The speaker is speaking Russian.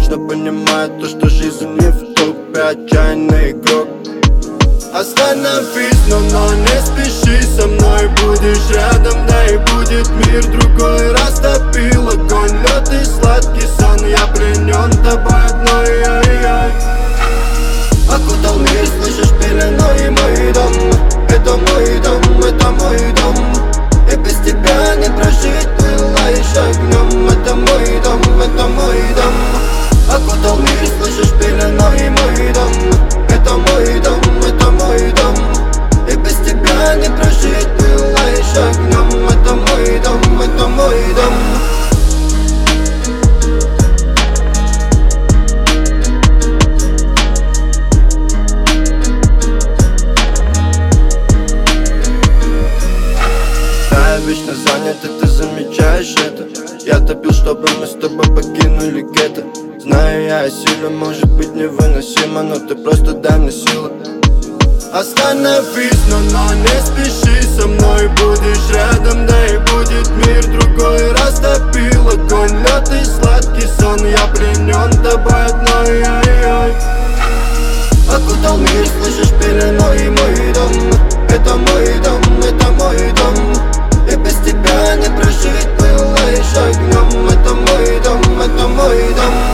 точно понимаю то, что жизнь не в топе, отчаянный игрок. Остановись, но не спеши со мной. Будешь рядом, да и будет мир другой. Растопил огонь, лед и сладкий сон. Я пленен тобой одной, ай-яй. Окутал мир, слышишь, пеленой мой дом. Это мой дом, это мой дом. И без тебя не прожить, пылаешь огнем. Это мой дом, это мой дом. Окутал мир, слышишь, пеленой мой дом. Это мой дом, это мой дом. И без тебя не прожить, пылаешь огнем. Это мой дом, это мой дом. Вечно занят, и ты замечаешь это. Я топил, чтобы мы с тобой покинули гетто. Знаю я о силе, может быть невыносимо, но ты просто дай мне силы. Остановись, но не спеши со мной. Будешь рядом, да и будет мир другой. Растопил огонь, лед и сладкий сон. Я пленен тобой одной, ай-яй. Окутал мир, слышишь, пеленой мой дом. Это мой дом, это мой дом. И без тебя не прожить, пылаешь огнем. Это мой дом, это мой дом.